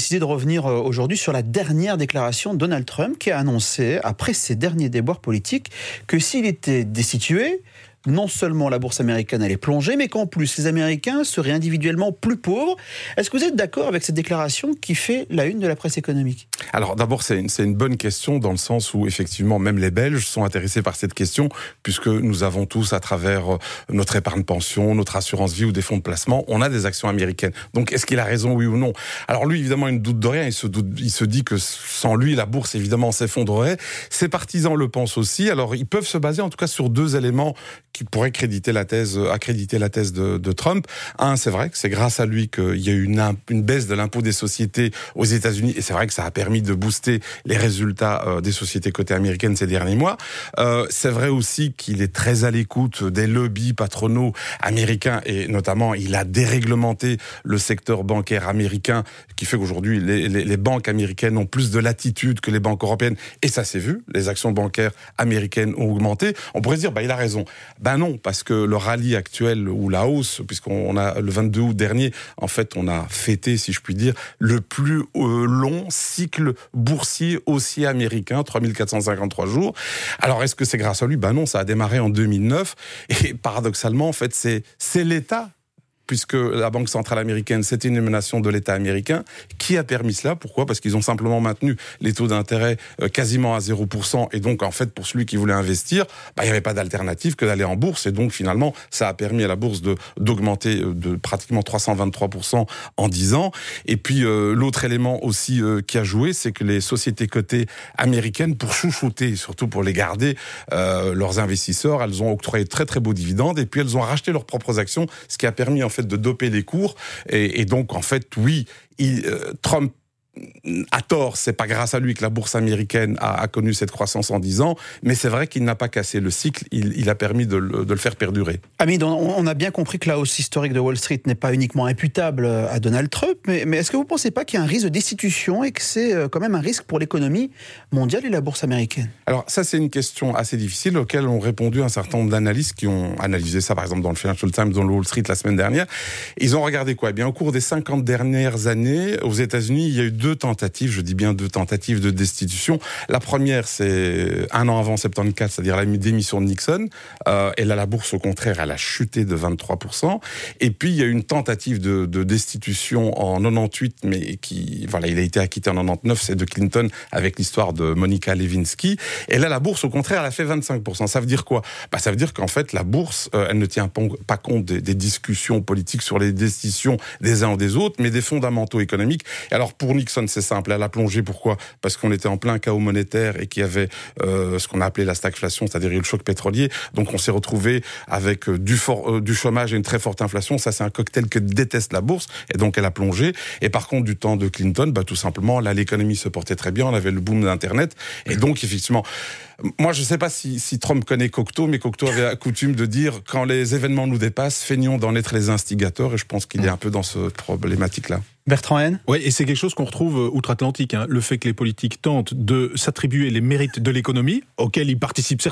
décidé de revenir aujourd'hui sur la dernière déclaration de Donald Trump qui a annoncé, après ses derniers déboires politiques, que s'il était destitué, non seulement la bourse américaine allait plonger, mais qu'en plus les Américains seraient individuellement plus pauvres. Est-ce que vous êtes d'accord avec cette déclaration qui fait la une de la presse économique ? Alors d'abord, c'est une bonne question dans le sens où effectivement même les Belges sont intéressés par cette question puisque nous avons tous à travers notre épargne pension, notre assurance vie ou des fonds de placement, on a des actions américaines. Donc est-ce qu'il a raison, oui ou non ? Alors lui évidemment il ne doute de rien, il se dit que sans lui la bourse évidemment s'effondrerait. Ses partisans le pensent aussi. Alors ils peuvent se baser en tout cas sur deux éléments qui pourraient accréditer la thèse de Trump. Un, c'est vrai que c'est grâce à lui qu'il y a eu une baisse de l'impôt des sociétés aux États-Unis, et c'est vrai que ça a permis de booster les résultats des sociétés cotées américaines ces derniers mois. C'est vrai aussi qu'il est très à l'écoute des lobbies patronaux américains, et notamment il a déréglementé le secteur bancaire américain, qui fait qu'aujourd'hui les banques américaines ont plus de latitude que les banques européennes, et ça s'est vu, les actions bancaires américaines ont augmenté. On pourrait se dire, il a raison. Ben non, parce que le rallye actuel, ou la hausse, puisqu'on a le 22 août dernier, en fait, on a fêté, si je puis dire, le plus long cycle boursier haussier américain, 3453 jours. Alors, est-ce que c'est grâce à lui ? Ben non, ça a démarré en 2009, et paradoxalement, en fait, c'est l'État, puisque la Banque centrale américaine, c'était une émanation de l'État américain, qui a permis cela. Pourquoi ? Parce qu'ils ont simplement maintenu les taux d'intérêt quasiment à 0%, et donc, en fait, pour celui qui voulait investir, il n'y avait pas d'alternative que d'aller en bourse, et donc, finalement, ça a permis à la bourse d'augmenter de pratiquement 323% en 10 ans. Et puis, l'autre élément aussi qui a joué, c'est que les sociétés cotées américaines, pour chouchouter, surtout pour les garder, leurs investisseurs, elles ont octroyé de très, très beaux dividendes, et puis elles ont racheté leurs propres actions, ce qui a permis, en fait, de doper les cours, et donc en fait oui, Trump a tort, c'est pas grâce à lui que la bourse américaine a connu cette croissance en 10 ans, mais c'est vrai qu'il n'a pas cassé le cycle, il a permis de le faire perdurer. Hamid, on a bien compris que la hausse historique de Wall Street n'est pas uniquement imputable à Donald Trump, mais est-ce que vous ne pensez pas qu'il y a un risque de destitution et que c'est quand même un risque pour l'économie mondiale et la bourse américaine ? Alors ça, c'est une question assez difficile auquel ont répondu un certain nombre d'analystes qui ont analysé ça, par exemple dans le Financial Times, dans le Wall Street la semaine dernière. Ils ont regardé quoi ? Eh bien, au cours des 50 dernières années, aux États-Unis, il y a eu deux tentatives de destitution. La première, c'est un an avant 74, c'est-à-dire la démission de Nixon. Et là, la bourse, au contraire, elle a chuté de 23%. Et puis, il y a eu une tentative de destitution en 98, mais il a été acquitté en 99, c'est de Clinton, avec l'histoire de Monica Lewinsky. Et là, la bourse, au contraire, elle a fait 25%. Ça veut dire quoi ? Ça veut dire qu'en fait, la bourse, elle ne tient pas compte des discussions politiques sur les décisions des uns ou des autres, mais des fondamentaux économiques. Et alors, pour Nixon, c'est simple, elle a plongé. Pourquoi ? Parce qu'on était en plein chaos monétaire et qu'il y avait ce qu'on a appelé la stagflation, c'est-à-dire le choc pétrolier. Donc on s'est retrouvé avec du chômage et une très forte inflation. Ça, c'est un cocktail que déteste la bourse, et donc elle a plongé. Et par contre, du temps de Clinton, tout simplement, là, l'économie se portait très bien, on avait le boom d'Internet, et donc effectivement, moi, je ne sais pas si Trump connaît Cocteau, mais Cocteau avait coutume de dire « quand les événements nous dépassent, feignons d'en être les instigateurs », et je pense qu'il est un peu dans cette problématique-là. Bertrand Haine ? Oui, et c'est quelque chose qu'on retrouve outre-Atlantique, le fait que les politiques tentent de s'attribuer les mérites de l'économie, auxquels ils participent